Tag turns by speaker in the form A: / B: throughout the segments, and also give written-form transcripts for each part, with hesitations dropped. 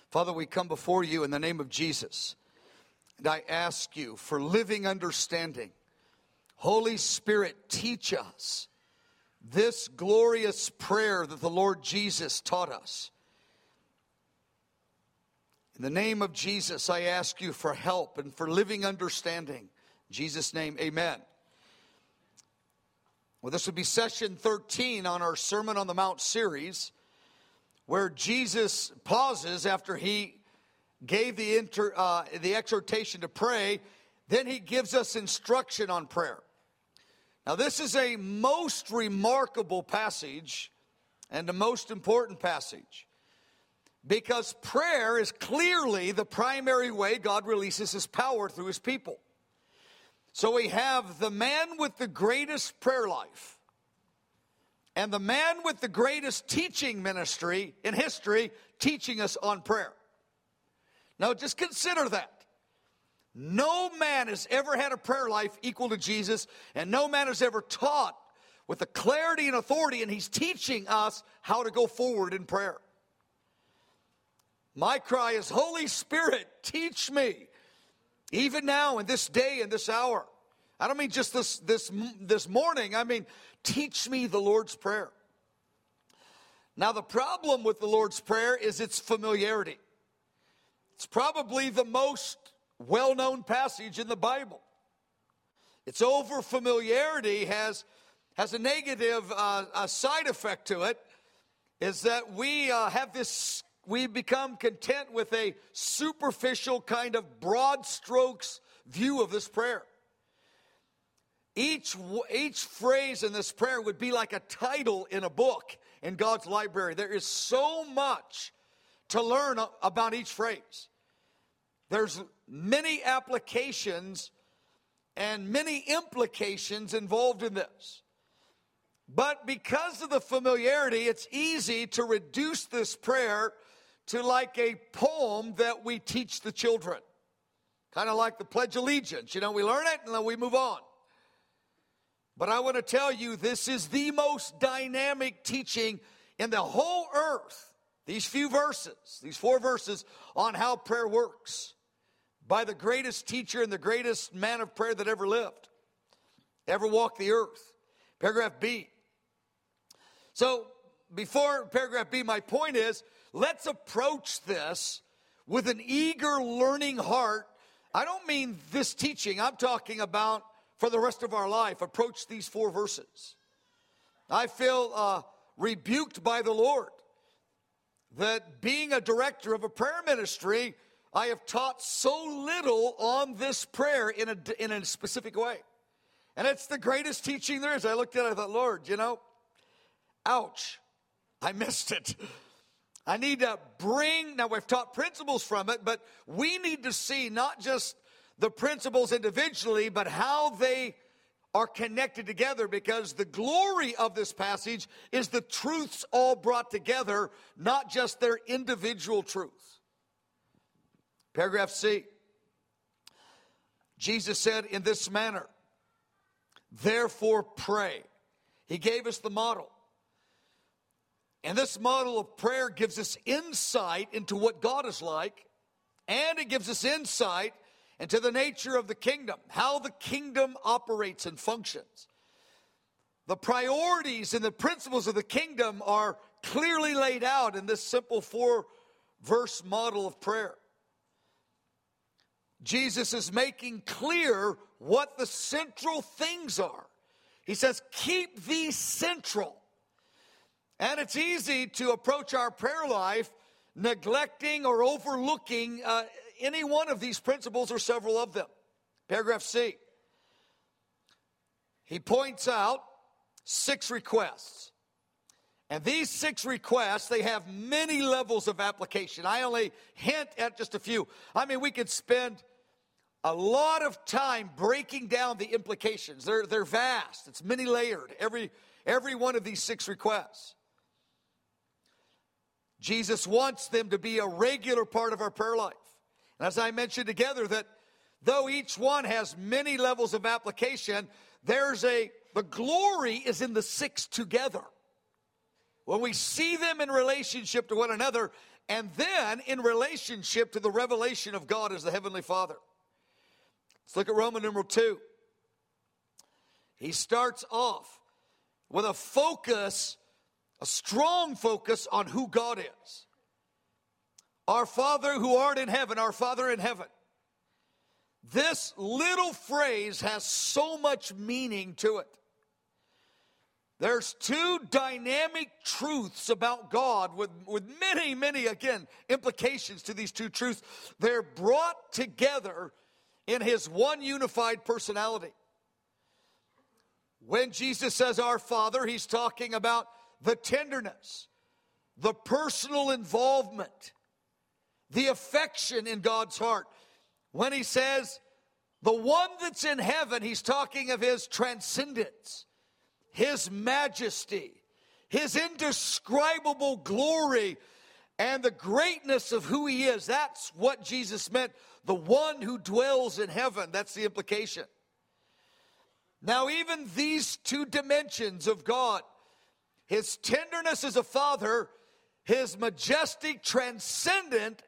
A: Father, we come before you in the name of Jesus, and I ask you for living understanding. Holy Spirit, teach us this glorious prayer that the Lord Jesus taught us. In the name of Jesus, I ask you for help and for living understanding. In Jesus' name, amen. Well, this would be session 13 on our Sermon on the Mount series, where Jesus pauses after he gave the exhortation to pray. Then he gives us instruction on prayer. Now, this is a most remarkable passage and a most important passage, because prayer is clearly the primary way God releases his power through his people. So we have the man with the greatest prayer life and the man with the greatest teaching ministry in history teaching us on prayer. Now just consider that. No man has ever had a prayer life equal to Jesus, and no man has ever taught with the clarity and authority, and he's teaching us how to go forward in prayer. My cry is, Holy Spirit, teach me, even now in this day and this hour. I don't mean just this morning. I mean, teach me the Lord's Prayer. Now, the problem with the Lord's Prayer is its familiarity. It's probably the most well-known passage in the Bible. Its over-familiarity has a negative side effect to it, is that we become content with a superficial kind of broad strokes view of this prayer. Each phrase in this prayer would be like a title in a book in God's library. There is so much to learn about each phrase. There's many applications and many implications involved in this. But because of the familiarity, it's easy to reduce this prayer to like a poem that we teach the children. Kind of like the Pledge of Allegiance. You know, we learn it and then we move on. But I want to tell you, this is the most dynamic teaching in the whole earth. These few verses, these 4 verses on how prayer works, by the greatest teacher and the greatest man of prayer that ever lived, ever walked the earth. Paragraph B. So before paragraph B, my point is, let's approach this with an eager learning heart. I don't mean this teaching. I'm talking about for the rest of our life. Approach these 4 verses. I feel rebuked by the Lord that being a director of a prayer ministry, I have taught so little on this prayer in a specific way. And it's the greatest teaching there is. I looked at it, I thought, Lord, ouch, I missed it. I need to now we've taught principles from it, but we need to see not just the principles individually, but how they are connected together, because the glory of this passage is the truths all brought together, not just their individual truths. Paragraph C. Jesus said in this manner, therefore pray. He gave us the model. And this model of prayer gives us insight into what God is like, and it gives us insight into the nature of the kingdom, how the kingdom operates and functions. The priorities and the principles of the kingdom are clearly laid out in this simple 4-verse model of prayer. Jesus is making clear what the central things are. He says, keep these central. And it's easy to approach our prayer life neglecting or overlooking any one of these principles or several of them. Paragraph C. He points out 6 requests. And these 6 requests, they have many levels of application. I only hint at just a few. I mean, we could spend a lot of time breaking down the implications. They're vast. It's many layered. Every one of these 6 requests. Jesus wants them to be a regular part of our prayer life. And as I mentioned together, that though each one has many levels of application, the glory is in the 6 together. when we see them in relationship to one another, and then in relationship to the revelation of God as the Heavenly Father. Let's look at Roman numeral 2. He starts off with a focus, a strong focus on who God is. Our Father who art in heaven, our Father in heaven. This little phrase has so much meaning to it. There's two dynamic truths about God with many, again, implications to these two truths. They're brought together in his one unified personality. When Jesus says our Father, he's talking about the tenderness, the personal involvement, the affection in God's heart. When he says the one that's in heaven, he's talking of his transcendence, his majesty, his indescribable glory, and the greatness of who he is. That's what Jesus meant. The one who dwells in heaven. That's the implication. Now, even these two dimensions of God, his tenderness as a father, his majestic transcendence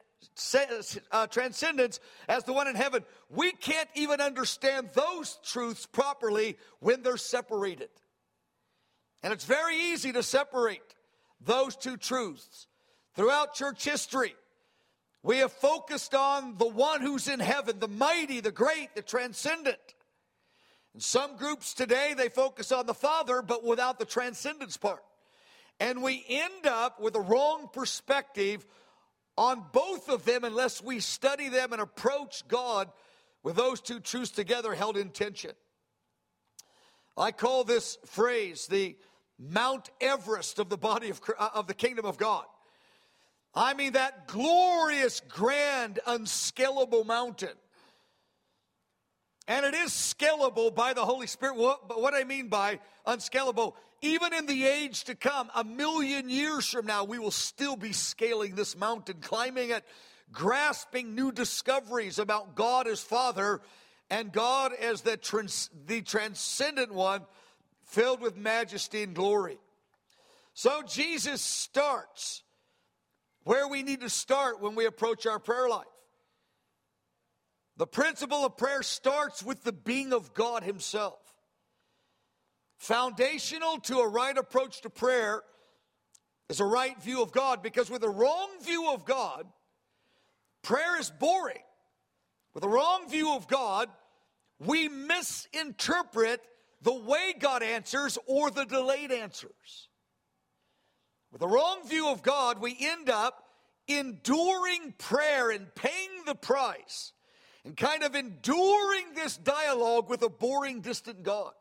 A: as the one in heaven, we can't even understand those truths properly when they're separated. And it's very easy to separate those two truths. Throughout church history, we have focused on the one who's in heaven, the mighty, the great, the transcendent. In some groups today, they focus on the Father, but without the transcendence part. And we end up with a wrong perspective on both of them unless we study them and approach God with those two truths together held in tension. I call this phrase the Mount Everest of the body of the kingdom of God. I mean that glorious, grand, unscalable mountain. And it is scalable by the Holy Spirit. But what I mean by unscalable, even in the age to come, 1,000,000 years from now, we will still be scaling this mountain, climbing it, grasping new discoveries about God as Father and God as the transcendent one, filled with majesty and glory. So Jesus starts where we need to start when we approach our prayer life. The principle of prayer starts with the being of God himself. Foundational to a right approach to prayer is a right view of God, because with a wrong view of God, prayer is boring. With a wrong view of God, we misinterpret the way God answers or the delayed answers. With a wrong view of God, we end up enduring prayer and paying the price and kind of enduring this dialogue with a boring, distant God.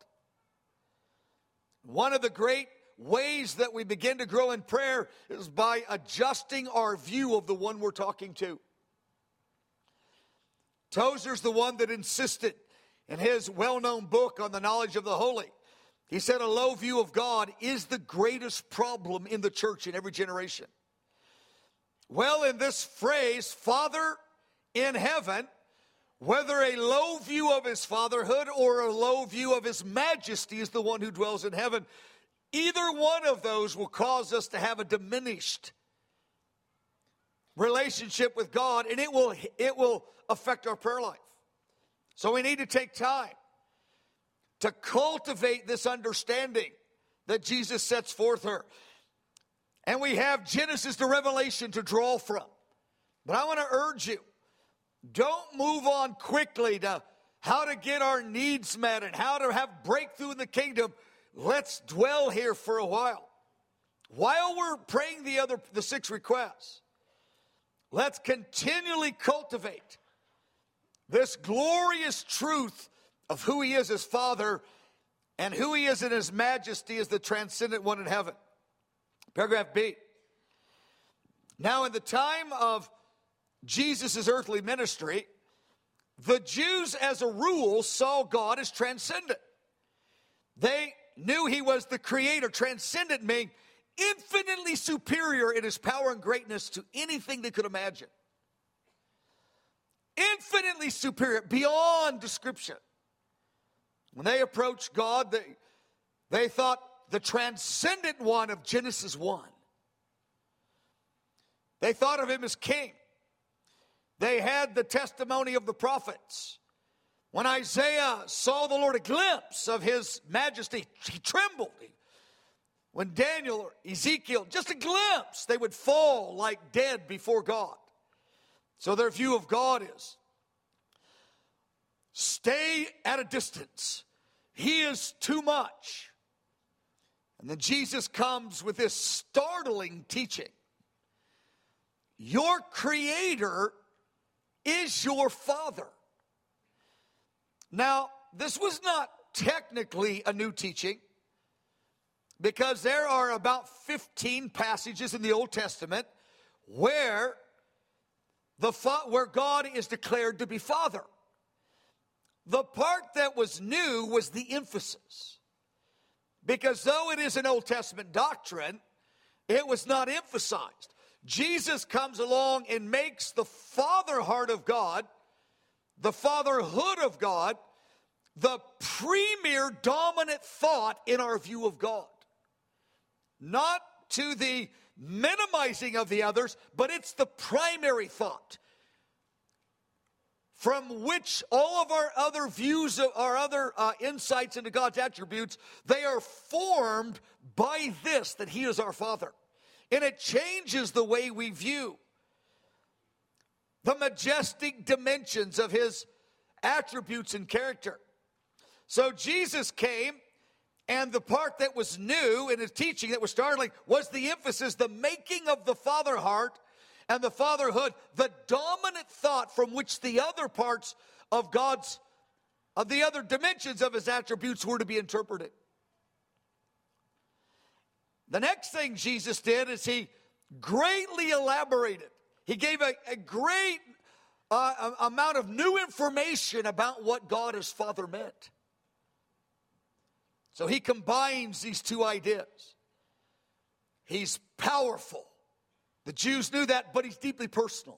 A: One of the great ways that we begin to grow in prayer is by adjusting our view of the one we're talking to. Tozer's the one that insisted in his well-known book on the knowledge of the holy. He said a low view of God is the greatest problem in the church in every generation. Well, in this phrase, Father in heaven, whether a low view of his fatherhood or a low view of his majesty is the one who dwells in heaven, either one of those will cause us to have a diminished relationship with God, and it will affect our prayer life. So we need to take time to cultivate this understanding that Jesus sets forth here. And we have Genesis to Revelation to draw from. But I want to urge you, don't move on quickly to how to get our needs met and how to have breakthrough in the kingdom. Let's dwell here for a while. While we're praying the 6 requests, let's continually cultivate this glorious truth of who he is as Father and who he is in his majesty as the transcendent one in heaven. Paragraph B. Now, in the time of Jesus' earthly ministry, the Jews as a rule saw God as transcendent. They knew he was the creator, transcendent meaning infinitely superior in his power and greatness to anything they could imagine. Infinitely superior, beyond description. When they approached God, they thought the transcendent one of Genesis 1 They thought of him as king. They had the testimony of the prophets. When Isaiah saw the Lord, a glimpse of his majesty, he trembled. When Daniel or Ezekiel, just a glimpse, they would fall like dead before God. So their view of God is, stay at a distance. He is too much. And then Jesus comes with this startling teaching. Your Creator is your Father. Now, this was not technically a new teaching, because there are about 15 passages in the Old Testament where God is declared to be Father. The part that was new was the emphasis. Because though it is an Old Testament doctrine, it was not emphasized. Jesus comes along and makes the father heart of God, the fatherhood of God, the premier dominant thought in our view of God. Not to the minimizing of the others, but it's the primary thought from which all of our other views, our other insights into God's attributes, they are formed by this, that he is our Father. And it changes the way we view the majestic dimensions of his attributes and character. So Jesus came, and the part that was new in his teaching that was startling was the emphasis, the making of the father heart and the fatherhood, the dominant thought from which the other parts of the other dimensions of his attributes were to be interpreted. The next thing Jesus did is he greatly elaborated. He gave a great amount of new information about what God as Father meant. So he combines these two ideas. He's powerful. The Jews knew that, but he's deeply personal.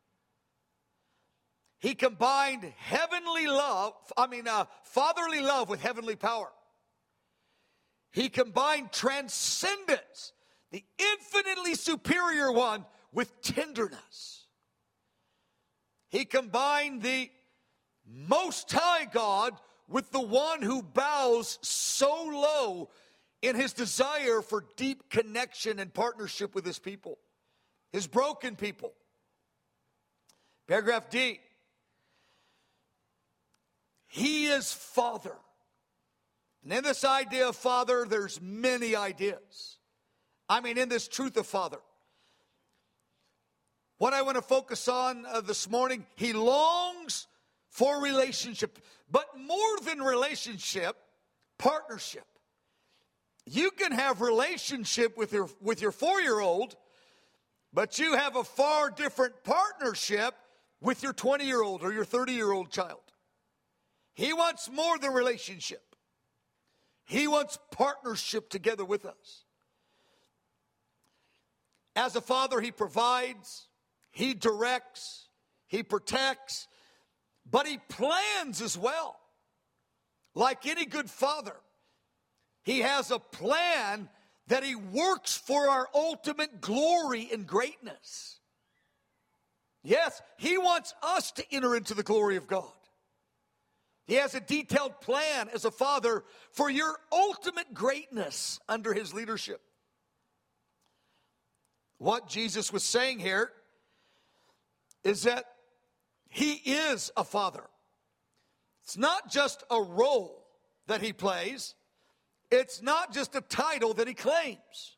A: He combined fatherly love with heavenly power. He combined transcendence, the infinitely superior one, with tenderness. He combined the Most High God with the one who bows so low in his desire for deep connection and partnership with his people, his broken people. Paragraph D. He is Father. And in this idea of Father, there's many ideas. In this truth of Father. What I want to focus on this morning, he longs for relationship. But more than relationship, partnership. You can have relationship with your 4-year-old, but you have a far different partnership with your 20-year-old or your 30-year-old child. He wants more than relationship. He wants partnership together with us. As a father, he provides, he directs, he protects, but he plans as well. Like any good father, he has a plan that he works for our ultimate glory and greatness. Yes, he wants us to enter into the glory of God. He has a detailed plan as a father for your ultimate greatness under his leadership. What Jesus was saying here is that he is a father. It's not just a role that he plays. It's not just a title that he claims.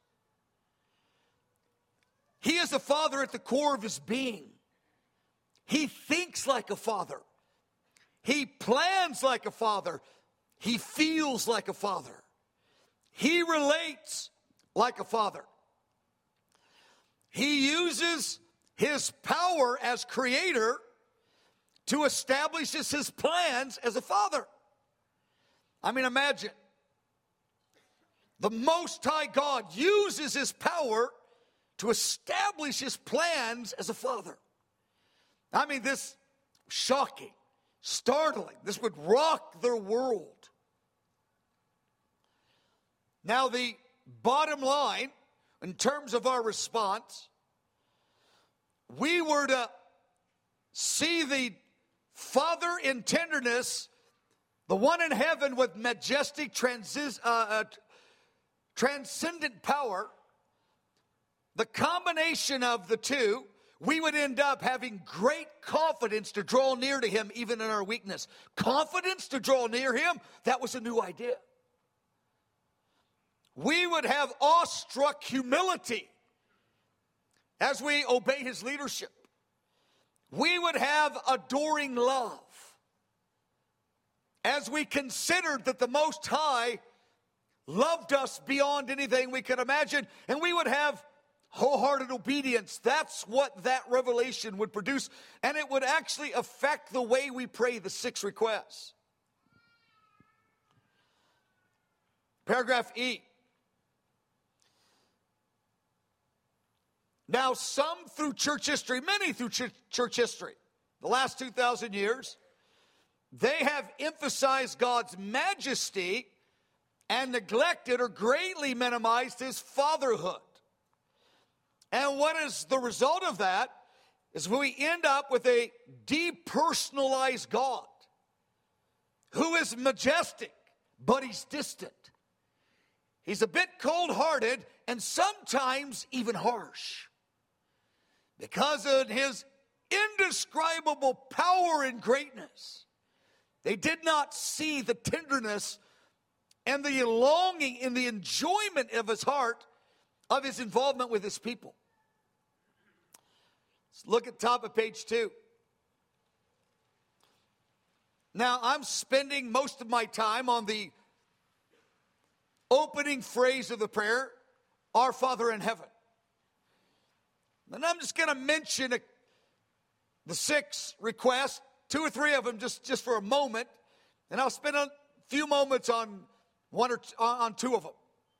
A: He is a father at the core of his being. He thinks like a father. He plans like a father. He feels like a father. He relates like a father. He uses his power as creator to establish his plans as a father. Imagine. The Most High God uses his power to establish his plans as a father. This shocking, startling. This would rock their world. Now, the bottom line, in terms of our response, we were to see the Father in tenderness, the one in heaven with majestic transcendent power, the combination of the two, we would end up having great confidence to draw near to him even in our weakness. Confidence to draw near him, that was a new idea. We would have awestruck humility as we obey his leadership. We would have adoring love as we considered that the Most High loved us beyond anything we could imagine, and we would have wholehearted obedience. That's what that revelation would produce, and it would actually affect the way we pray the 6 requests. Paragraph E. Now, some through church history, many through church history, the last 2,000 years, they have emphasized God's majesty and neglected or greatly minimized his fatherhood. And what is the result of that is we end up with a depersonalized God who is majestic, but he's distant. He's a bit cold-hearted and sometimes even harsh. Because of his indescribable power and greatness, they did not see the tenderness and the longing and the enjoyment of his heart of his involvement with his people. Let's look at top of page 2. Now, I'm spending most of my time on the opening phrase of the prayer, Our Father in Heaven. And I'm just going to mention the 6 requests, 2 or 3 of them just for a moment, and I'll spend a few moments on 2 of them.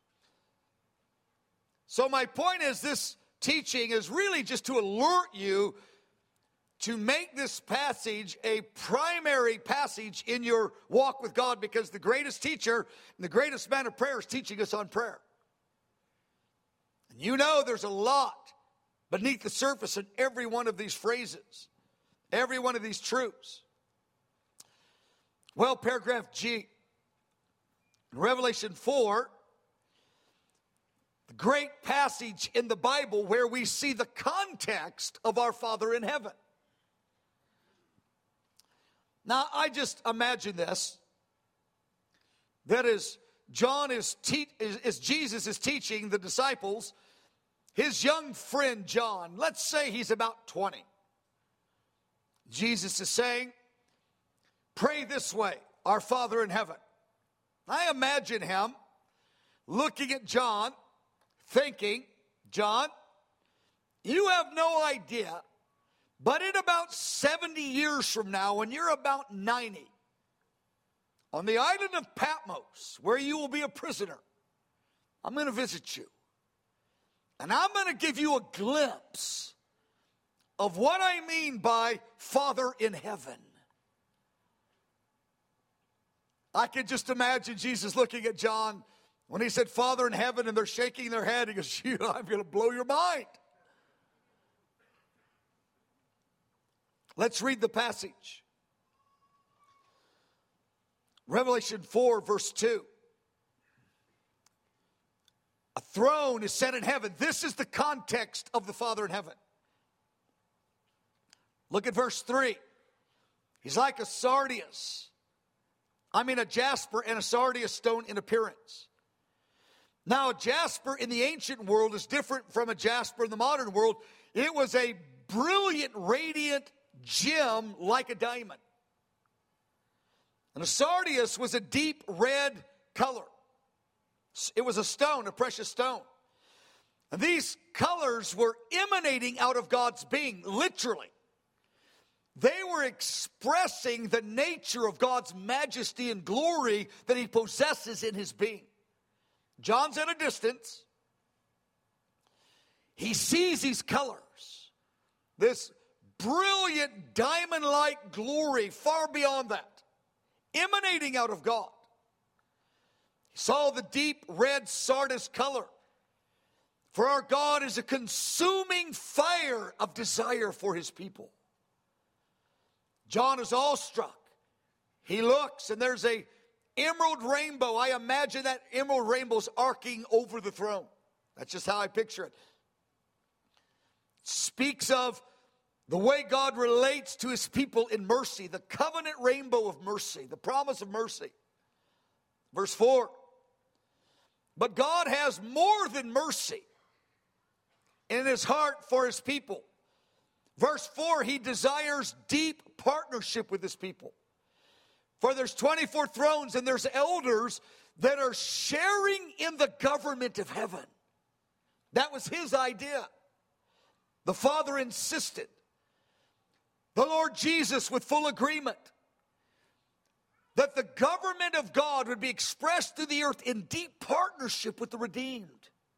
A: So my point is, this teaching is really just to alert you to make this passage a primary passage in your walk with God, because the greatest teacher and the greatest man of prayer is teaching us on prayer. And you know there's a lot beneath the surface in every one of these phrases, every one of these truths. Well, paragraph G, in Revelation 4, the great passage in the Bible where we see the context of our Father in heaven. Now, I just imagine this, that as Jesus is teaching the disciples, his young friend John, let's say he's about 20. Jesus is saying, pray this way, Our Father in heaven. I imagine him looking at John, thinking, John, you have no idea, but in about 70 years from now, when you're about 90, on the island of Patmos, where you will be a prisoner, I'm going to visit you. And I'm going to give you a glimpse of what I mean by Father in heaven. I can just imagine Jesus looking at John when he said Father in heaven, and they're shaking their head. He goes, I'm going to blow your mind. Let's read the passage. Revelation 4, verse 2. A throne is set in heaven. This is the context of the Father in heaven. Look at verse 3. He's like a jasper and a sardius stone in appearance. Now, a jasper in the ancient world is different from a jasper in the modern world. It was a brilliant, radiant gem like a diamond. And a sardius was a deep red color. It was a stone, a precious stone. And these colors were emanating out of God's being, literally. They were expressing the nature of God's majesty and glory that he possesses in his being. John's at a distance. He sees these colors, this brilliant diamond-like glory far beyond that, emanating out of God. He saw the deep red sardius color. For our God is a consuming fire of desire for his people. John is awestruck. He looks, and there's a emerald rainbow. I imagine that emerald rainbow's arcing over the throne. That's just how I picture it. Speaks of the way God relates to his people in mercy, the covenant rainbow of mercy, the promise of mercy. Verse 4. But God has more than mercy in his heart for his people. Verse 4, he desires deep partnership with his people. For there's 24 thrones and there's elders that are sharing in the government of heaven. That was his idea. The Father insisted. The Lord Jesus, with full agreement, that the government of God would be expressed through the earth in deep partnership with the redeemed.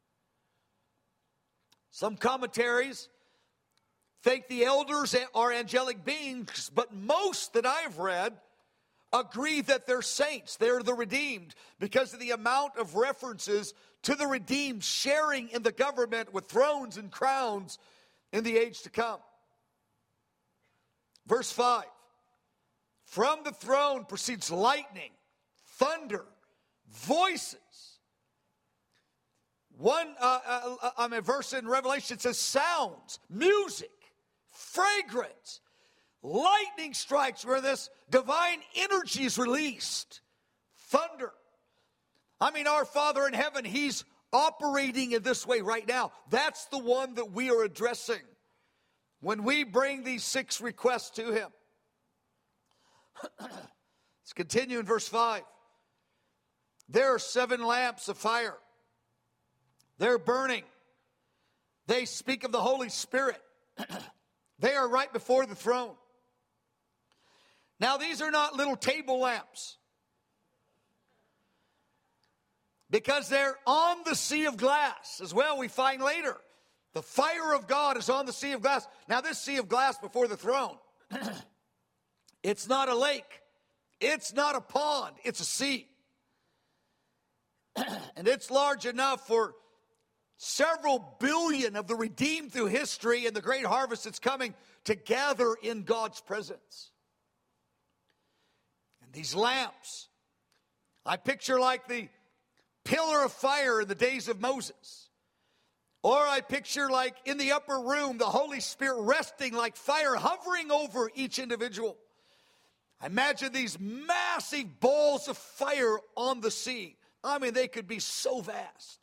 A: Some commentaries think the elders are angelic beings, but most that I've read agree that they're saints. They're the redeemed because of the amount of references to the redeemed sharing in the government with thrones and crowns in the age to come. Verse 5. From the throne proceeds lightning, thunder, voices. A verse in Revelation says sounds, music, fragrance. Lightning strikes where this divine energy is released. Thunder. I mean, our Father in heaven, he's operating in this way right now. That's the one that we are addressing when we bring these 6 requests to him. Let's continue in verse 5. There are 7 lamps of fire. They're burning. They speak of the Holy Spirit. They are right before the throne. Now, these are not little table lamps, because they're on the sea of glass as well. We find later the fire of God is on the sea of glass. Now, this sea of glass before the throne, it's not a lake. It's not a pond. It's a sea. And it's large enough for several billion of the redeemed through history and the great harvest that's coming to gather in God's presence. And these lamps, I picture like the pillar of fire in the days of Moses. Or I picture like in the upper room, the Holy Spirit resting like fire, hovering over each individual. I imagine these massive balls of fire on the sea. I mean, they could be so vast.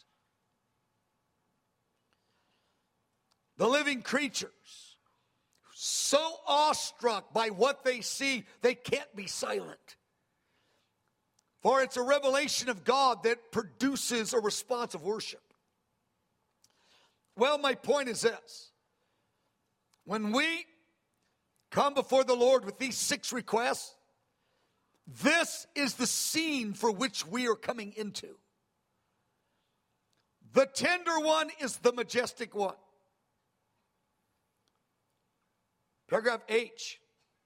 A: The living creatures, so awestruck by what they see, they can't be silent. For it's a revelation of God that produces a response of worship. Well, my point is this. When we come before the Lord with these 6 requests, this is the scene for which we are coming into. The tender one is the majestic one. Paragraph H.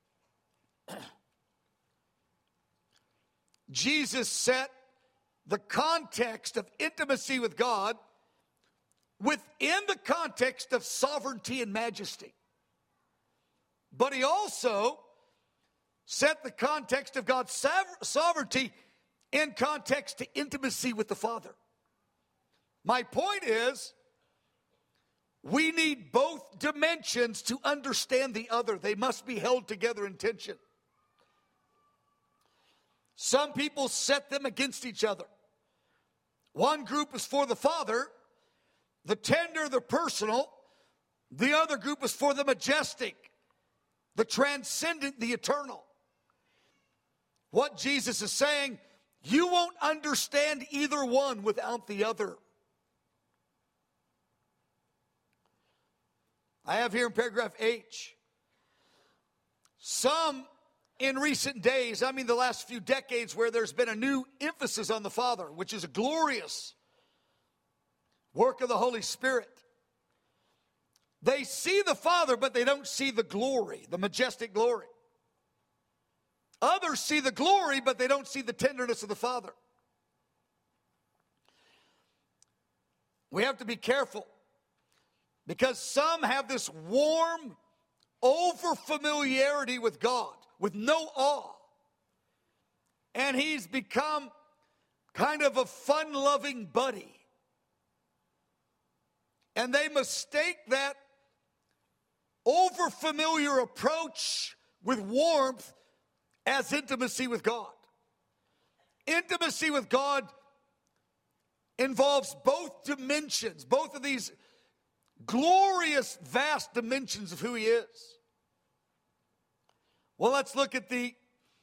A: Jesus set the context of intimacy with God within the context of sovereignty and majesty. But he also set the context of God's sovereignty in context to intimacy with the Father. My point is, we need both dimensions to understand the other. They must be held together in tension. Some people set them against each other. One group is for the Father, the tender, the personal. The other group is for the majestic, the transcendent, the eternal. What Jesus is saying, you won't understand either one without the other. I have here in paragraph H, some in recent days, I mean the last few decades, where there's been a new emphasis on the Father, which is a glorious work of the Holy Spirit. They see the Father, but they don't see the glory, the majestic glory. Others see the glory, but they don't see the tenderness of the Father. We have to be careful. Because some have this warm over-familiarity with God, with no awe. And he's become kind of a fun-loving buddy. And they mistake that over-familiar approach with warmth as intimacy with God. Intimacy with God involves both dimensions, both of these glorious, vast dimensions of who he is. Well, let's look at the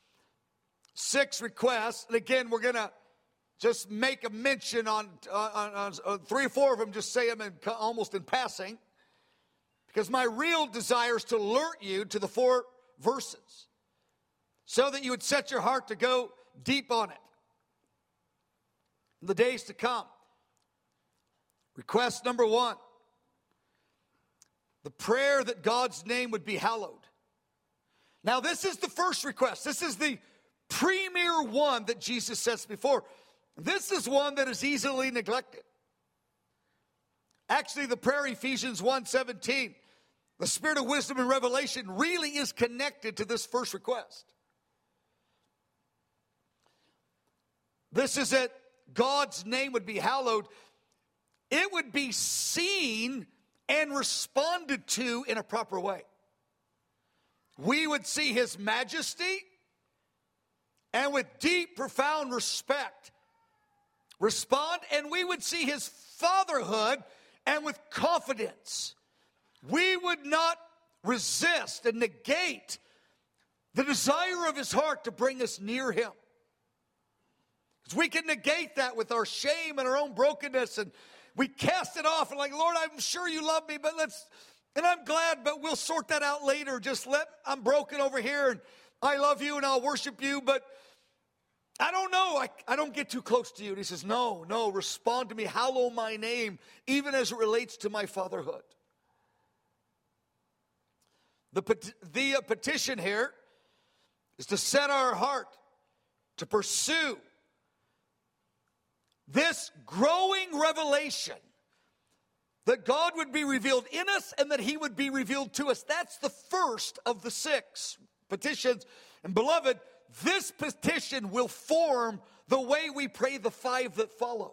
A: 6 requests. And again, we're going to just make a mention on 3 or 4 of them, just say them almost in passing. Because my real desire is to alert you to the 4 verses so that you would set your heart to go deep on it in the days to come. Request number 1. The prayer that God's name would be hallowed. Now, this is the first request. This is the premier one that Jesus sets before. This is one that is easily neglected. Actually, the prayer, Ephesians 1:17, the spirit of wisdom and revelation really is connected to this first request. This is that God's name would be hallowed. It would be seen and responded to in a proper way. We would see his majesty and with deep, profound respect respond, and we would see his fatherhood and with confidence. We would not resist and negate the desire of his heart to bring us near him. Because we can negate that with our shame and our own brokenness, and we cast it off and like, Lord, I'm sure you love me, but and I'm glad, but we'll sort that out later. I'm broken over here, and I love you, and I'll worship you, but I don't know. I don't get too close to you. And he says, no, respond to me. Hallow my name, even as it relates to my fatherhood. The petition here is to set our heart to pursue this growing revelation that God would be revealed in us and that he would be revealed to us. That's the first of the 6 petitions. And beloved, this petition will form the way we pray the 5 that follow.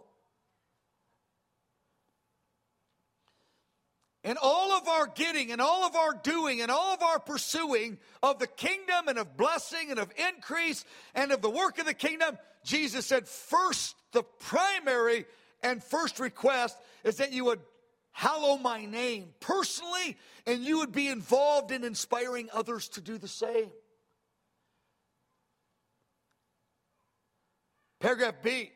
A: And all of our getting and all of our doing and all of our pursuing of the kingdom and of blessing and of increase and of the work of the kingdom, Jesus said first, the primary and first request is that you would hallow my name personally, and you would be involved in inspiring others to do the same. Paragraph B,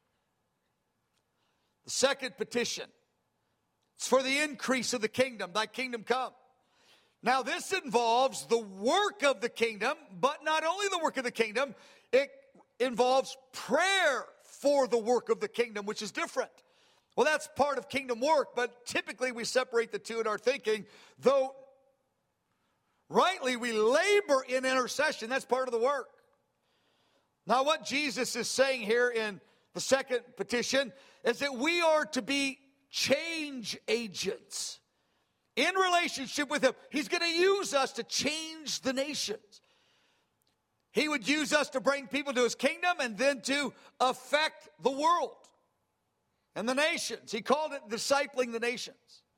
A: the second petition. It's for the increase of the kingdom, thy kingdom come. Now this involves the work of the kingdom, but not only the work of the kingdom, it involves prayer for the work of the kingdom, which is different. Well, that's part of kingdom work, but typically we separate the two in our thinking, though rightly we labor in intercession, that's part of the work. Now what Jesus is saying here in the second petition is that we are to be change agents in relationship with him. He's going to use us to change the nations. He would use us to bring people to his kingdom and then to affect the world and the nations. He called it discipling the nations.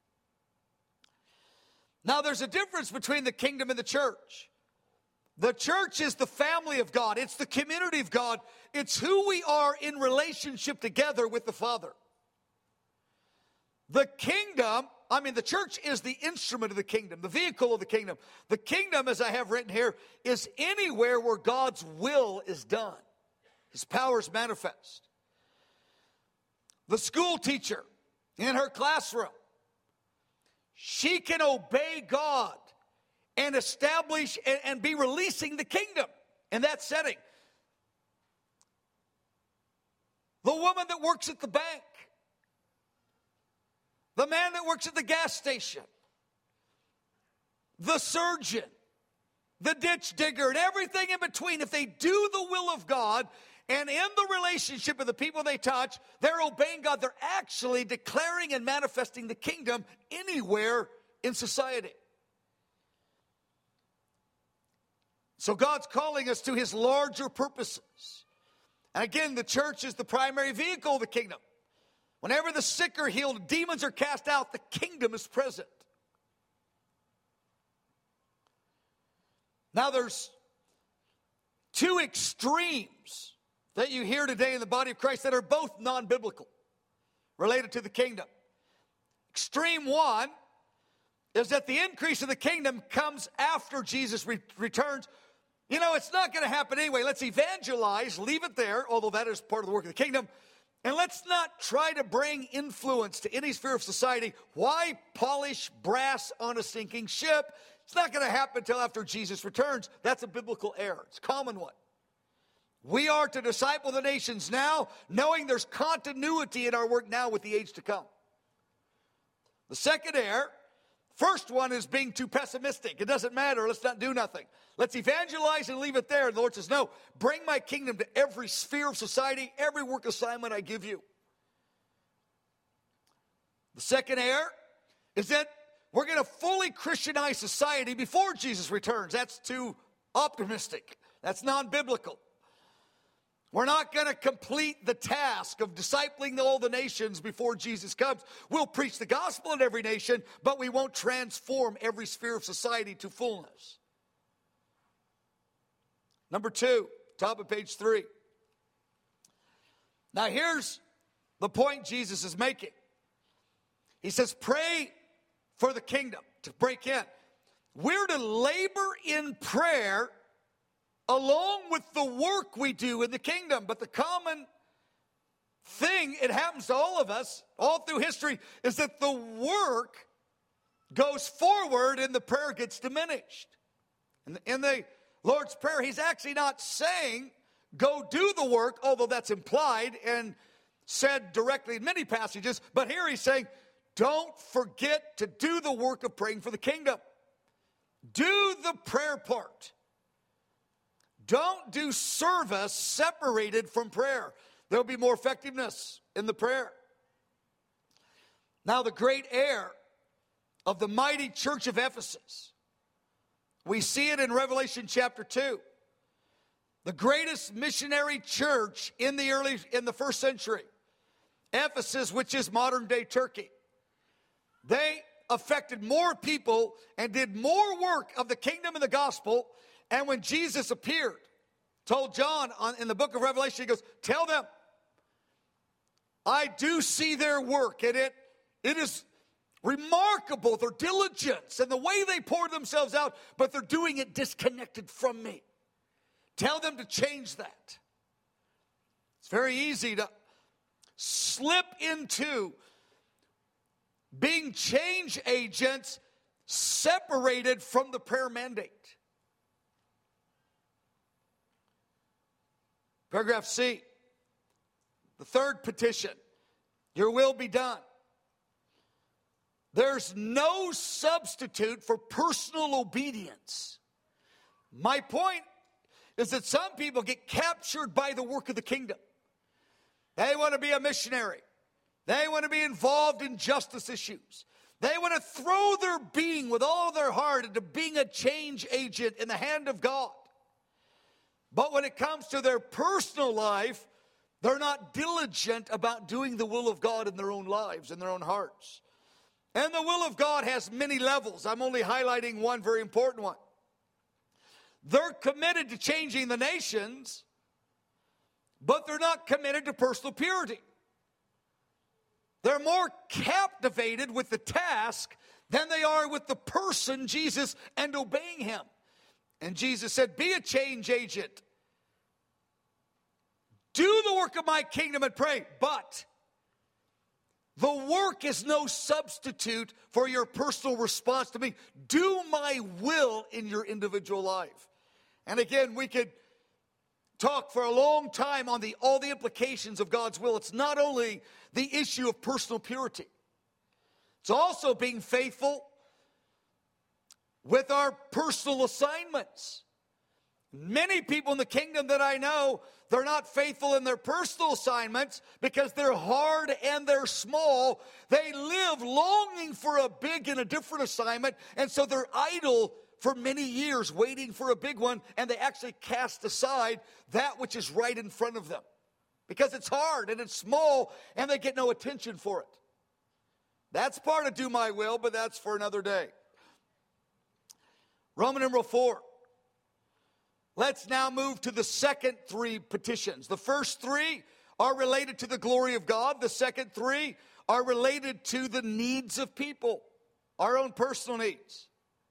A: Now there's a difference between the kingdom and the church. The church is the family of God. It's the community of God. It's who we are in relationship together with the Father. The church is the instrument of the kingdom, the vehicle of the kingdom. The kingdom, as I have written here, is anywhere where God's will is done. His power is manifest. The school teacher in her classroom, she can obey God and establish and be releasing the kingdom in that setting. The woman that works at the bank, the man that works at the gas station, the surgeon, the ditch digger, and everything in between, if they do the will of God And in the relationship of the people they touch, they're obeying God. They're actually declaring and manifesting the kingdom anywhere in society. So God's calling us to his larger purposes. And again, the church is the primary vehicle of the kingdom. Whenever the sick are healed, demons are cast out, the kingdom is present. Now there's two extremes that you hear today in the body of Christ that are both non-biblical, related to the kingdom. Extreme one is that the increase of the kingdom comes after Jesus returns. You know, it's not going to happen anyway. Let's evangelize, leave it there, although that is part of the work of the kingdom. And let's not try to bring influence to any sphere of society. Why polish brass on a sinking ship? It's not going to happen until after Jesus returns. That's a biblical error. It's a common one. We are to disciple the nations now, knowing there's continuity in our work now with the age to come. The second error, first one, is being too pessimistic. It doesn't matter. Let's not do nothing. Let's evangelize and leave it there. The Lord says, no, bring my kingdom to every sphere of society, every work assignment I give you. The second error is that we're going to fully Christianize society before Jesus returns. That's too optimistic. That's non-biblical. We're not going to complete the task of discipling all the nations before Jesus comes. We'll preach the gospel in every nation, but we won't transform every sphere of society to fullness. Number 2, top of page 3. Now here's the point Jesus is making. He says, pray for the kingdom to break in. We're to labor in prayer along with the work we do in the kingdom. But the common thing, it happens to all of us, all through history, is that the work goes forward and the prayer gets diminished. In the Lord's Prayer, he's actually not saying, go do the work, although that's implied and said directly in many passages. But here he's saying, don't forget to do the work of praying for the kingdom. Do the prayer part. Don't do service separated from prayer. There'll be more effectiveness in the prayer. Now, the great error of the mighty church of Ephesus, we see it in Revelation chapter 2. The greatest missionary church in the first century, Ephesus, which is modern day Turkey. They affected more people and did more work of the kingdom and the gospel. And when Jesus appeared, told John in the book of Revelation, he goes, tell them, I do see their work, and it is remarkable, their diligence and the way they pour themselves out, but they're doing it disconnected from me. Tell them to change that. It's very easy to slip into being change agents separated from the prayer mandate. Paragraph C, the third petition, your will be done. There's no substitute for personal obedience. My point is that some people get captured by the work of the kingdom. They want to be a missionary. They want to be involved in justice issues. They want to throw their being with all their heart into being a change agent in the hand of God. But when it comes to their personal life, they're not diligent about doing the will of God in their own lives, in their own hearts. And the will of God has many levels. I'm only highlighting one very important one. They're committed to changing the nations, but they're not committed to personal purity. They're more captivated with the task than they are with the person, Jesus, and obeying him. And Jesus said, be a change agent. Do the work of my kingdom and pray. But the work is no substitute for your personal response to me. Do my will in your individual life. And again, we could talk for a long time on all the implications of God's will. It's not only the issue of personal purity. It's also being faithful with our personal assignments. Many people in the kingdom that I know, they're not faithful in their personal assignments because they're hard and they're small. They live longing for a big and a different assignment, and so they're idle for many years waiting for a big one, and they actually cast aside that which is right in front of them because it's hard and it's small and they get no attention for it. That's part of do my will, but that's for another day. Roman numeral 4. Let's now move to the second 3 petitions. The first 3 are related to the glory of God. The second 3 are related to the needs of people, our own personal needs.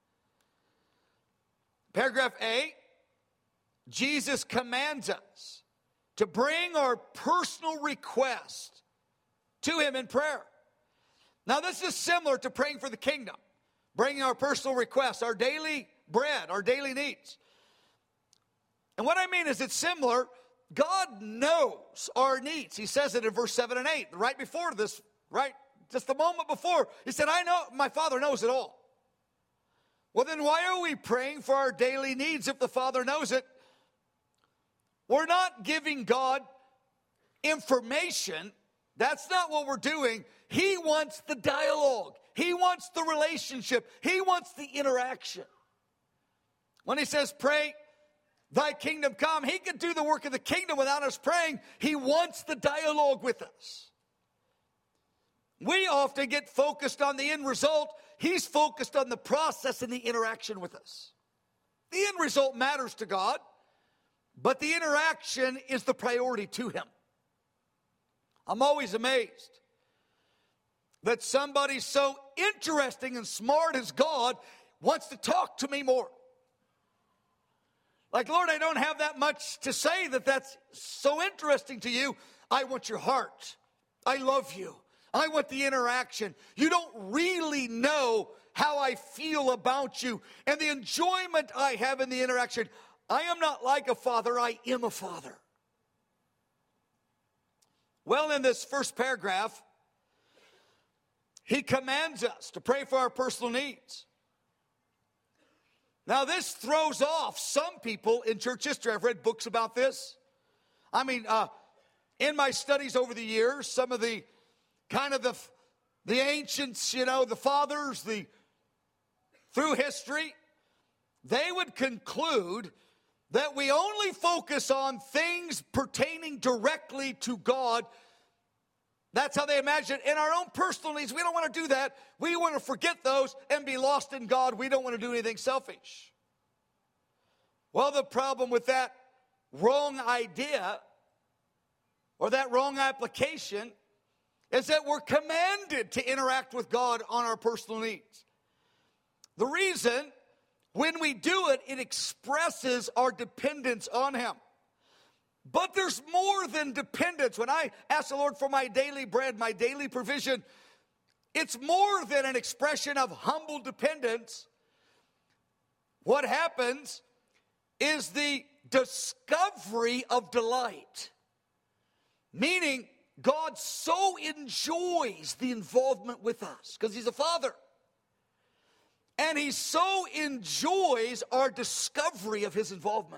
A: Paragraph A, Jesus commands us to bring our personal request to him in prayer. Now, this is similar to praying for the kingdom, bringing our personal requests, our daily bread, our daily needs. And what I mean is it's similar. God knows our needs. He says it in verse 7 and 8, right before this, right? Just the moment before. He said, I know, my Father knows it all. Well, then why are we praying for our daily needs if the Father knows it? We're not giving God information. That's not what we're doing. He wants the dialogue. He wants the relationship. He wants the interaction. When he says pray, thy kingdom come, he can do the work of the kingdom without us praying. He wants the dialogue with us. We often get focused on the end result. He's focused on the process and the interaction with us. The end result matters to God, but the interaction is the priority to him. I'm always amazed that somebody so interesting and smart as God wants to talk to me more. Like, Lord, I don't have that much to say that's so interesting to you. I want your heart. I love you. I want the interaction. You don't really know how I feel about you and the enjoyment I have in the interaction. I am not like a father. I am a father. Well, in this first paragraph, he commands us to pray for our personal needs. Now, this throws off some people in church history. I've read books about this. I mean, in my studies over the years, some of the kind of the ancients, the fathers, through history, they would conclude that we only focus on things pertaining directly to God. That's how they imagine it. In our own personal needs, we don't want to do that. We want to forget those and be lost in God. We don't want to do anything selfish. Well, the problem with that wrong idea or that wrong application is that we're commanded to interact with God on our personal needs. The reason, when we do it, it expresses our dependence on him. But there's more than dependence. When I ask the Lord for my daily bread, my daily provision, it's more than an expression of humble dependence. What happens is the discovery of delight. Meaning, God so enjoys the involvement with us because he's a father. And he so enjoys our discovery of his involvement.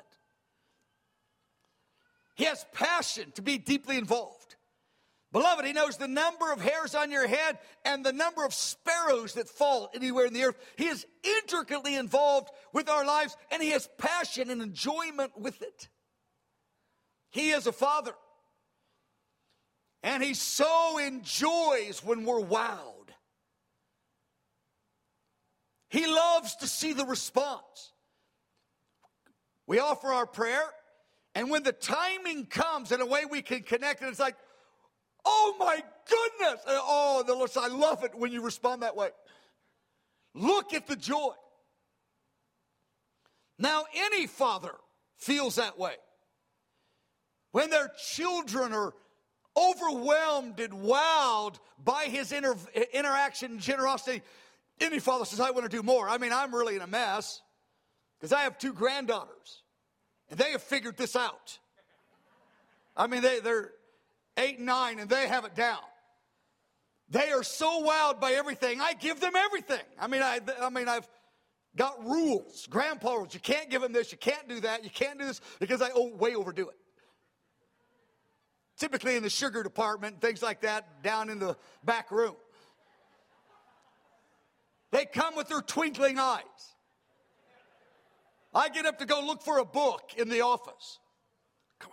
A: He has passion to be deeply involved. Beloved, he knows the number of hairs on your head and the number of sparrows that fall anywhere in the earth. He is intricately involved with our lives, and he has passion and enjoyment with it. He is a father. And he so enjoys when we're wowed. He loves to see the response. We offer our prayer, and when the timing comes in a way we can connect, and it's like, oh my goodness. And, oh, the Lord says, I love it when you respond that way. Look at the joy. Now, any father feels that way. When their children are overwhelmed and wowed by his interaction and generosity, any father says, I want to do more. I mean, I'm really in a mess because I have 2 granddaughters, and they have figured this out. I mean, they're 8 and 9, and they have it down. They are so wowed by everything. I give them everything. I mean, I've got rules, grandpa rules. You can't give them this, you can't do that, you can't do this because I way overdo it. Typically in the sugar department, things like that, down in the back room. They come with their twinkling eyes. I get up to go look for a book in the office. Come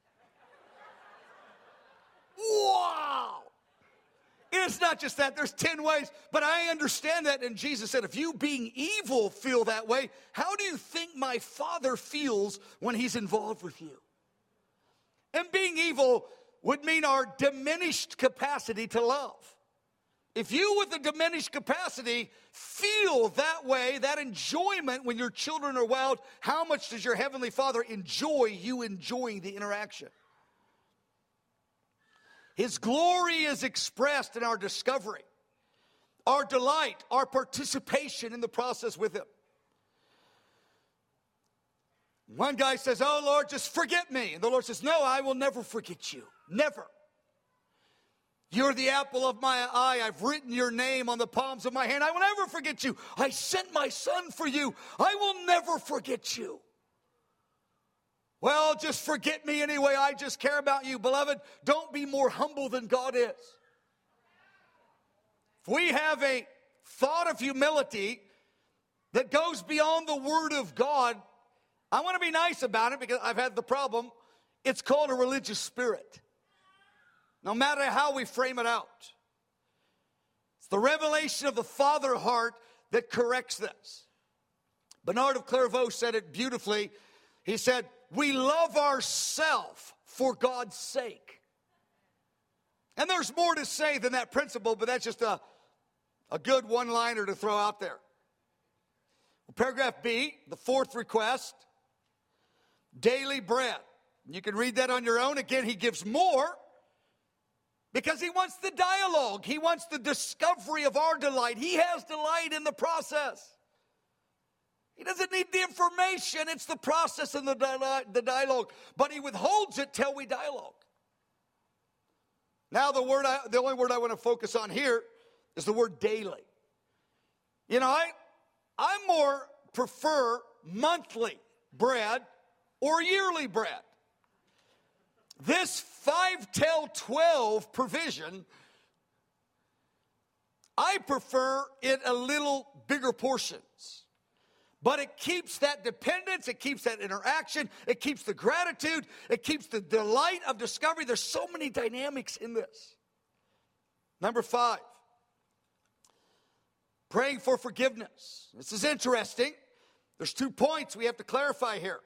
A: on. Wow! It's not just that. There's 10 ways. But I understand that. And Jesus said, if you being evil feel that way, how do you think my Father feels when he's involved with you? And being evil would mean our diminished capacity to love. If you with a diminished capacity feel that way, that enjoyment when your children are wild, how much does your Heavenly Father enjoy you enjoying the interaction? His glory is expressed in our discovery, our delight, our participation in the process with him. One guy says, oh Lord, just forget me. And the Lord says, no, I will never forget you. Never. You're the apple of my eye. I've written your name on the palms of my hand. I will never forget you. I sent my son for you. I will never forget you. Well, just forget me anyway. I just care about you. Beloved, don't be more humble than God is. If we have a thought of humility that goes beyond the Word of God, I want to be nice about it because I've had the problem. It's called a religious spirit. No matter how we frame it out. It's the revelation of the Father heart that corrects this. Bernard of Clairvaux said it beautifully. He said, we love ourselves for God's sake. And there's more to say than that principle, but that's just a good one-liner to throw out there. Paragraph B, the fourth request, daily bread. You can read that on your own. Again, he gives more because he wants the dialogue. He wants the discovery of our delight. He has delight in the process. He doesn't need the information. It's the process and the dialogue. But he withholds it till we dialogue. Now the only word I want to focus on here is the word daily. You know, I more prefer monthly bread or yearly bread. This 5-12 provision, I prefer it a little bigger portions. But it keeps that dependence, it keeps that interaction, it keeps the gratitude, it keeps the delight of discovery. There's so many dynamics in this. Number 5, praying for forgiveness. This is interesting. There's 2 points we have to clarify here.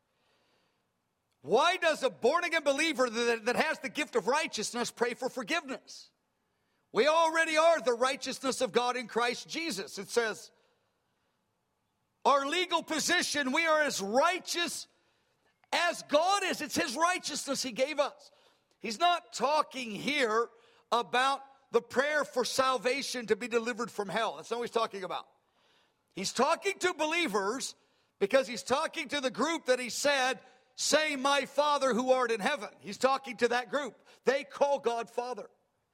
A: Why does a born-again believer that has the gift of righteousness pray for forgiveness? We already are the righteousness of God in Christ Jesus. It says, our legal position, we are as righteous as God is. It's his righteousness he gave us. He's not talking here about the prayer for salvation to be delivered from hell. That's not what he's talking about. He's talking to believers because he's talking to the group that he said, say, my Father who art in heaven. He's talking to that group. They call God Father.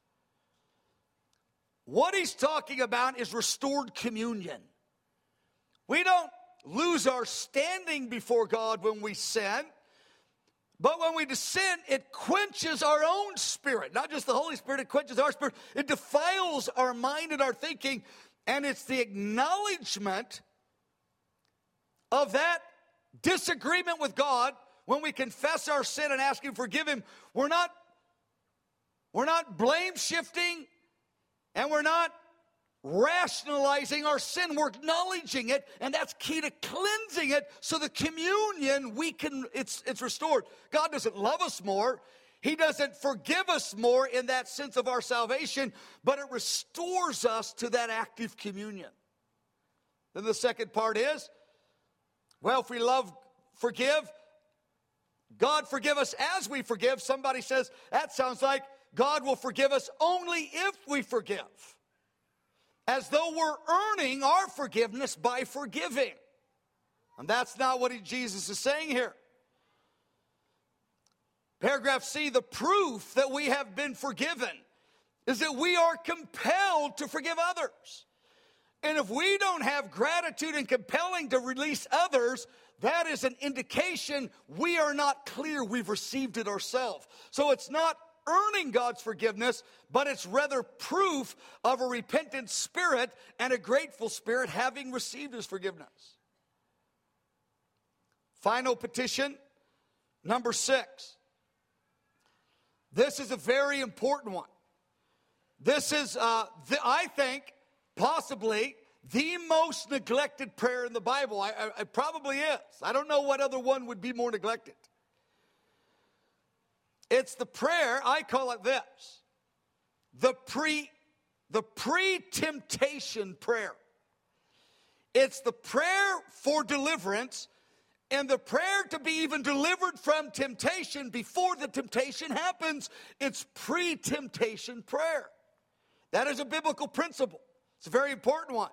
A: What he's talking about is restored communion. We don't lose our standing before God when we sin, but when we sin, it quenches our own spirit. Not just the Holy Spirit, it quenches our spirit. It defiles our mind and our thinking, and it's the acknowledgement of that disagreement with God when we confess our sin and ask him to forgive him. We're not blame shifting, and we're not rationalizing our sin. We're acknowledging it, and that's key to cleansing it so the communion it's restored. God doesn't love us more. He doesn't forgive us more in that sense of our salvation, but it restores us to that active communion. Then the second part is, well, if we forgive, God forgive us as we forgive. Somebody says, that sounds like God will forgive us only if we forgive. As though we're earning our forgiveness by forgiving. And that's not what Jesus is saying here. Paragraph C, the proof that we have been forgiven is that we are compelled to forgive others. And if we don't have gratitude and compelling to release others, that is an indication we are not clear we've received it ourselves. So it's not earning God's forgiveness, but it's rather proof of a repentant spirit and a grateful spirit having received his forgiveness. Final petition, number 6. This is a very important one. This is, I think, possibly the most neglected prayer in the Bible. It probably is. I don't know what other one would be more neglected. It's the prayer, I call it this, the pre-temptation prayer. It's the prayer for deliverance and the prayer to be even delivered from temptation before the temptation happens. It's pre-temptation prayer. That is a biblical principle. It's a very important one.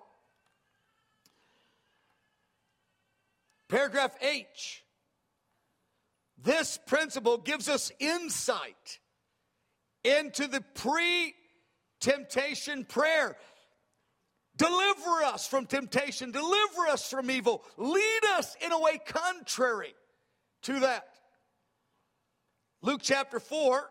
A: Paragraph H. This principle gives us insight into the pre-temptation prayer. Deliver us from temptation. Deliver us from evil. Lead us in a way contrary to that. Luke chapter 4,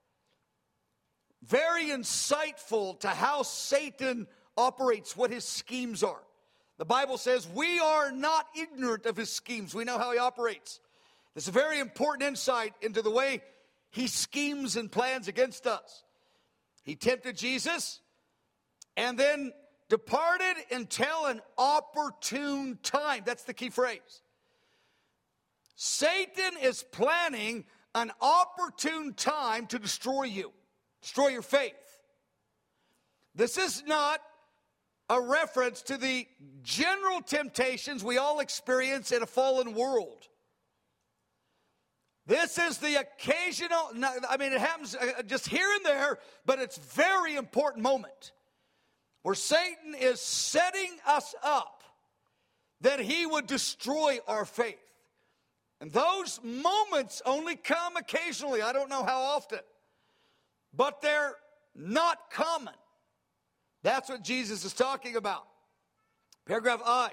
A: very insightful to how Satan operates, what his schemes are. The Bible says we are not ignorant of his schemes. We know how he operates. It's a very important insight into the way he schemes and plans against us. He tempted Jesus and then departed until an opportune time. That's the key phrase. Satan is planning an opportune time to destroy you, destroy your faith. This is not a reference to the general temptations we all experience in a fallen world. This is the occasional, it happens just here and there, but it's a very important moment where Satan is setting us up that he would destroy our faith. And those moments only come occasionally. I don't know how often, but they're not common. That's what Jesus is talking about. Paragraph I.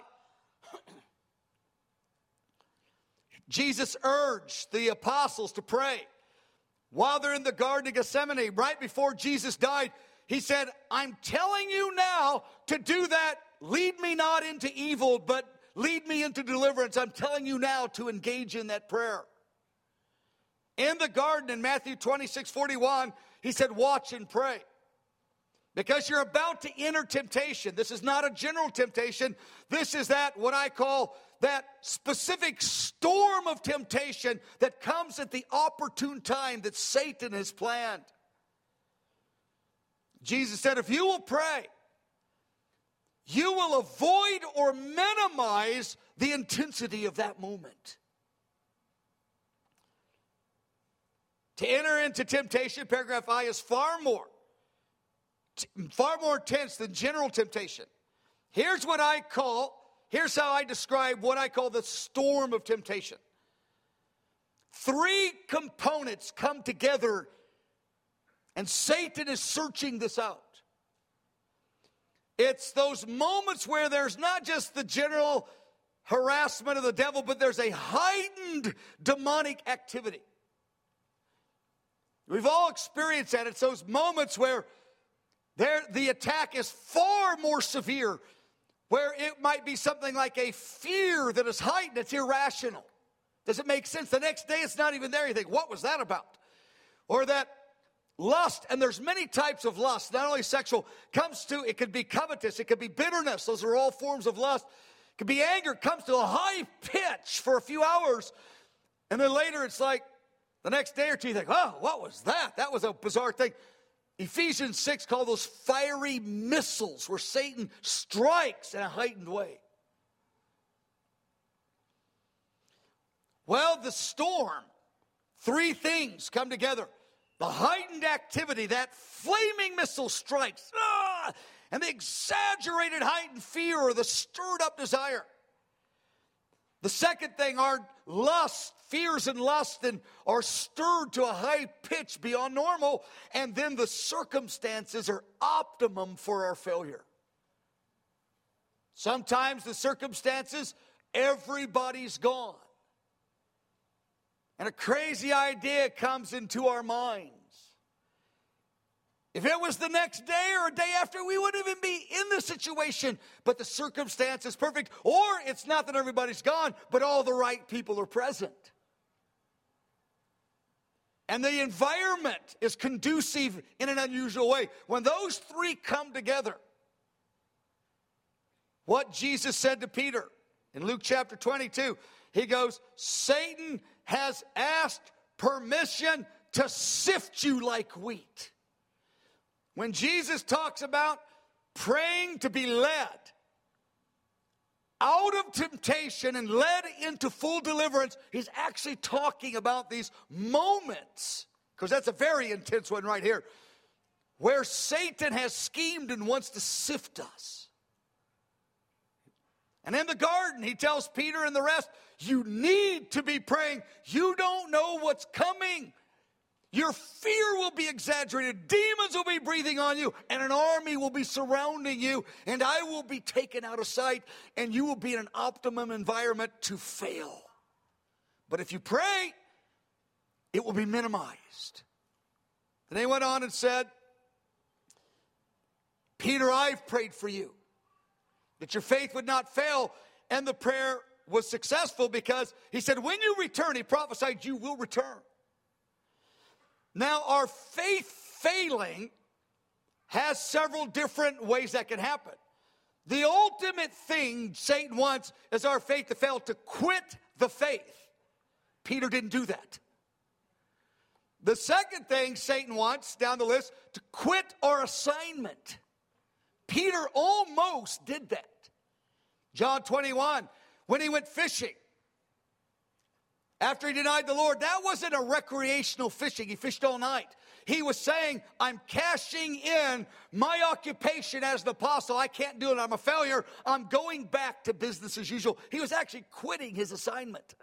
A: Jesus urged the apostles to pray while they're in the Garden of Gethsemane. Right before Jesus died, he said, I'm telling you now to do that. Lead me not into evil, but lead me into deliverance. I'm telling you now to engage in that prayer. In the garden in Matthew 26:41, he said, watch and pray. Because you're about to enter temptation. This is not a general temptation. This is that, what I call that specific storm of temptation that comes at the opportune time that Satan has planned. Jesus said, if you will pray, you will avoid or minimize the intensity of that moment. To enter into temptation, paragraph I, is far more intense than general temptation. Here's how I describe what I call the storm of temptation. 3 components come together, and Satan is searching this out. It's those moments where there's not just the general harassment of the devil, but there's a heightened demonic activity. We've all experienced that. It's those moments where the attack is far more severe, where it might be something like a fear that is heightened. It's irrational. Does it make sense? The next day it's not even there. You think, what was that about? Or that lust, and there's many types of lust, not only sexual, it could be covetous, it could be bitterness. Those are all forms of lust. It could be anger, comes to a high pitch for a few hours, and then later it's like the next day or two you think, oh, what was that? That was a bizarre thing. Ephesians 6 call those fiery missiles where Satan strikes in a heightened way. Well, the storm, 3 things come together. The heightened activity, that flaming missile strikes, and the exaggerated heightened fear or the stirred up desire. The second thing, our lust, fears and lust are stirred to a high pitch beyond normal, and then the circumstances are optimum for our failure. Sometimes the circumstances, everybody's gone. And a crazy idea comes into our minds. If it was the next day or a day after, we wouldn't even be in this situation. But the circumstance is perfect. Or it's not that everybody's gone, but all the right people are present. And the environment is conducive in an unusual way. When those three come together, what Jesus said to Peter in Luke chapter 22, he goes, Satan has asked permission to sift you like wheat. When Jesus talks about praying to be led out of temptation and led into full deliverance, he's actually talking about these moments, because that's a very intense one right here, where Satan has schemed and wants to sift us. And in the garden, he tells Peter and the rest, you need to be praying. You don't know what's coming. Your fear will be exaggerated. Demons will be breathing on you. And an army will be surrounding you. And I will be taken out of sight. And you will be in an optimum environment to fail. But if you pray, it will be minimized. Then he went on and said, Peter, I've prayed for you, that your faith would not fail. And the prayer was successful because he said, when you return, he prophesied, you will return. Now, our faith failing has several different ways that can happen. The ultimate thing Satan wants is our faith to fail, to quit the faith. Peter didn't do that. The second thing Satan wants down the list, to quit our assignment. Peter almost did that. John 21, when he went fishing, after he denied the Lord, that wasn't a recreational fishing. He fished all night. He was saying, I'm cashing in my occupation as an apostle. I can't do it. I'm a failure. I'm going back to business as usual. He was actually quitting his assignment.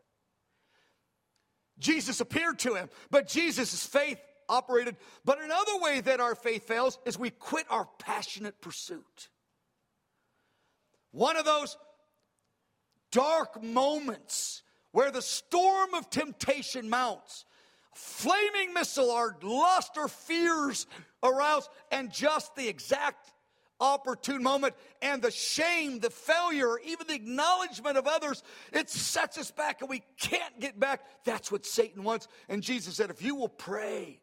A: Jesus appeared to him, but Jesus' faith operated. But another way that our faith fails is we quit our passionate pursuit. One of those dark moments where the storm of temptation mounts, flaming missile, our lust or fears arouse, and just the exact opportune moment, and the shame, the failure, even the acknowledgement of others, it sets us back and we can't get back. That's what Satan wants. And Jesus said, if you will pray,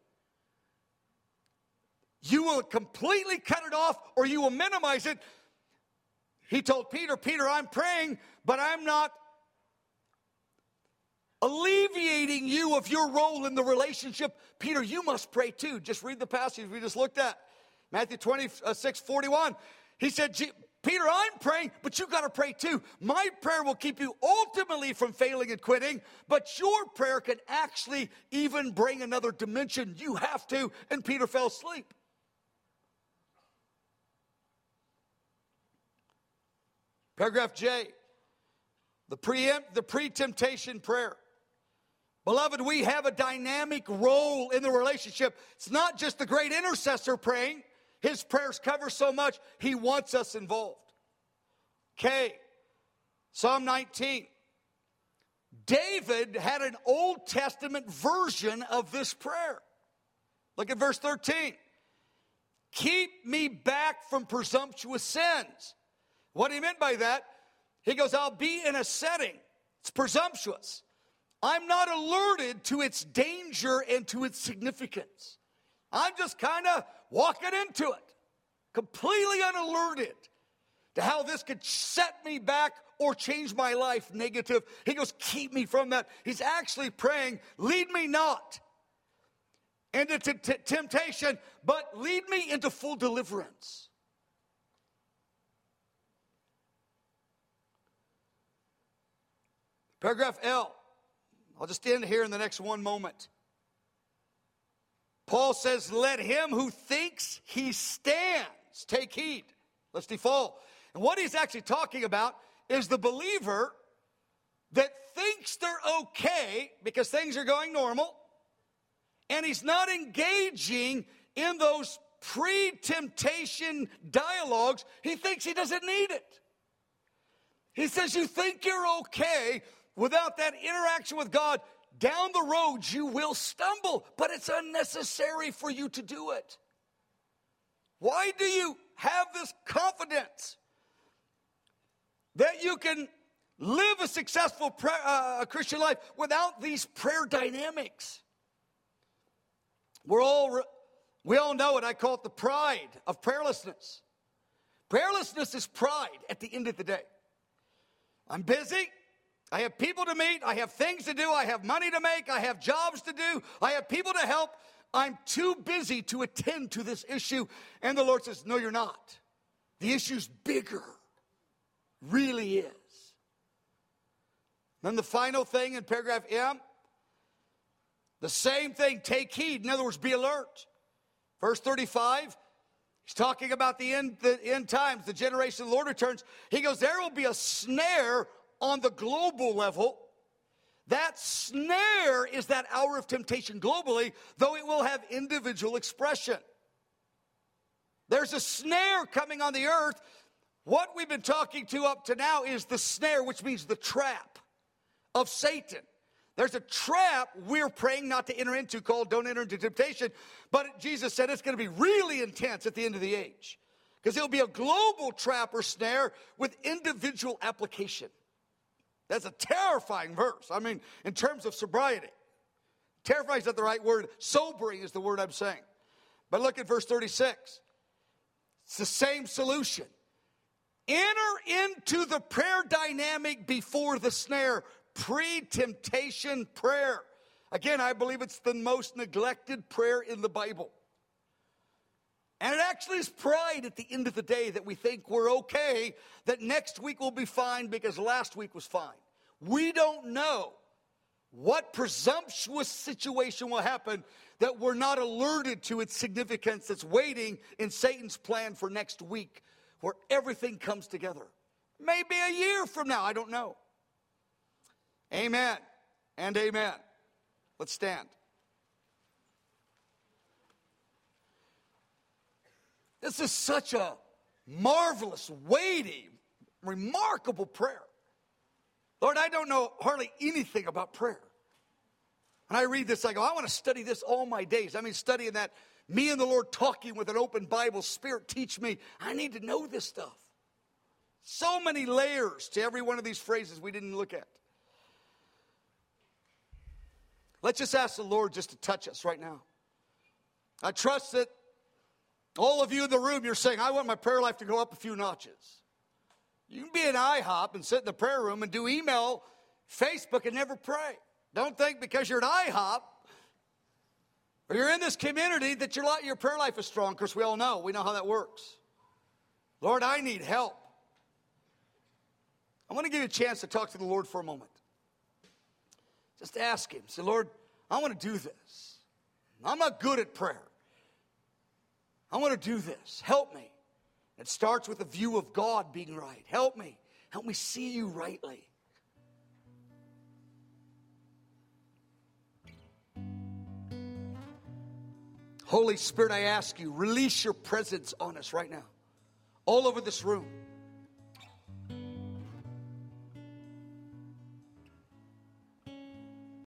A: you will completely cut it off or you will minimize it. He told Peter, Peter, I'm praying, but I'm not alleviating you of your role in the relationship. Peter, you must pray too. Just read the passage we just looked at. Matthew 26:41. He said, Peter, I'm praying, but you got to pray too. My prayer will keep you ultimately from failing and quitting, but your prayer can actually even bring another dimension. You have to. And Peter fell asleep. Paragraph J, the pre-temptation prayer. Beloved, we have a dynamic role in the relationship. It's not just the great intercessor praying. His prayers cover so much, he wants us involved. K, Psalm 19. David had an Old Testament version of this prayer. Look at verse 13. Keep me back from presumptuous sins. What he meant by that, he goes, I'll be in a setting. It's presumptuous. I'm not alerted to its danger and to its significance. I'm just kind of walking into it, completely unalerted to how this could set me back or change my life negative. He goes, keep me from that. He's actually praying, lead me not into temptation, but lead me into full deliverance. Paragraph L. I'll just end here in the next one moment. Paul says, let him who thinks he stands take heed, lest he fall. And what he's actually talking about is the believer that thinks they're okay because things are going normal, and he's not engaging in those pre-temptation dialogues. He thinks he doesn't need it. He says you think you're okay without that interaction with God. Down the road you will stumble, but it's unnecessary for you to do it. Why do you have this confidence that you can live a successful Christian life without these prayer dynamics? We all know it. I call it the pride of prayerlessness. Prayerlessness is pride at the end of the day. I'm busy. I have people to meet. I have things to do. I have money to make. I have jobs to do. I have people to help. I'm too busy to attend to this issue. And the Lord says, no, you're not. The issue's bigger. Really is. Then the final thing in paragraph M, the same thing, take heed. In other words, be alert. Verse 35, he's talking about the end times, the generation of the Lord returns. He goes, there will be a snare on the global level. That snare is that hour of temptation globally, though it will have individual expression. There's a snare coming on the earth. What we've been talking to up to now is the snare, which means the trap of Satan. There's a trap we're praying not to enter into called don't enter into temptation. But Jesus said it's going to be really intense at the end of the age. Because it'll be a global trap or snare with individual application. That's a terrifying verse. I mean, in terms of sobriety. Terrifying is not the right word. Sobering is the word I'm saying. But look at verse 36. It's the same solution. Enter into the prayer dynamic before the snare. Pre-temptation prayer. Again, I believe it's the most neglected prayer in the Bible. And it actually is pride at the end of the day that we think we're okay, that next week will be fine because last week was fine. We don't know what presumptuous situation will happen that we're not alerted to its significance that's waiting in Satan's plan for next week where everything comes together. Maybe a year from now, I don't know. Amen and amen. Let's stand. This is such a marvelous, weighty, remarkable prayer. Lord, I don't know hardly anything about prayer. When I read this, I go, I want to study this all my days. I mean, studying that, me and the Lord talking with an open Bible, Spirit teach me. I need to know this stuff. So many layers to every one of these phrases we didn't look at. Let's just ask the Lord just to touch us right now. I trust that all of you in the room, you're saying, I want my prayer life to go up a few notches. You can be an IHOP and sit in the prayer room and do email, Facebook, and never pray. Don't think because you're an IHOP or you're in this community that your prayer life is strong, because we know how that works. Lord, I need help. I want to give you a chance to talk to the Lord for a moment. Just ask him. Say, Lord, I want to do this. I'm not good at prayer. I want to do this. Help me. It starts with a view of God being right. Help me. Help me see you rightly. Holy Spirit, I ask you, release your presence on us right now. All over this room.